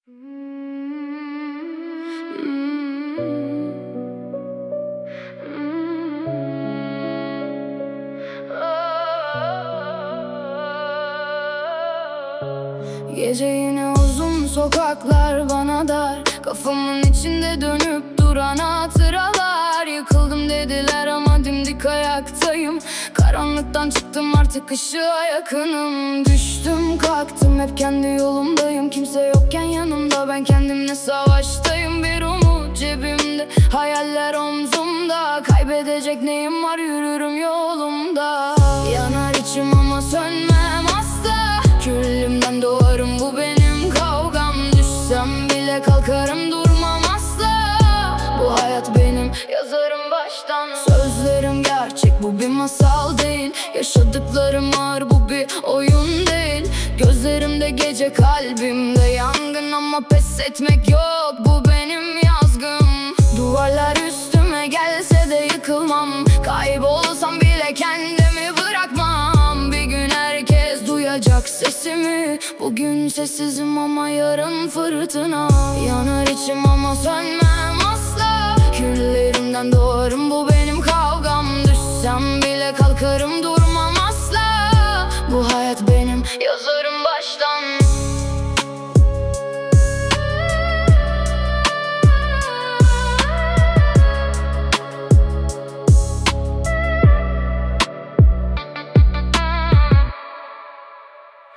Gece yine uzun, sokaklar bana dar. Kafamın içinde dönüp duran hatıralar. Yıkıldım dediler ama dimdik ayaktayım. Karanlıktan çıktım, artık ışığa yakınım. Düştüm kalktım, hep kendi yolumdayım. Kimse yokken yanımda, ben kendimle savaştayım. Bir umut cebimde, hayaller omzumda. Kaybedecek neyim var, yürürüm yolumda. Yanar içim ama sönmem asla. Küllümden doğarım, bu benim kavgam. Düşsem bile kalkarım, durmam asla. Bu hayat benim, yazarım baştan. Sözlerim gerçek, bu bir masal değil. Yaşadıklarım ağır, bu bir oyun değil. Gözlerimde gece, kalbimde yangın. Ama pes etmek yok, bu benim yazgım. Duvarlar üstüme gelse de yıkılmam. Kaybolsam bile kendimi bırakmam. Bir gün herkes duyacak sesimi. Bugün sessizim ama yarın fırtına. Yanar içim ama sönmem asla. Küllerimden doğarım,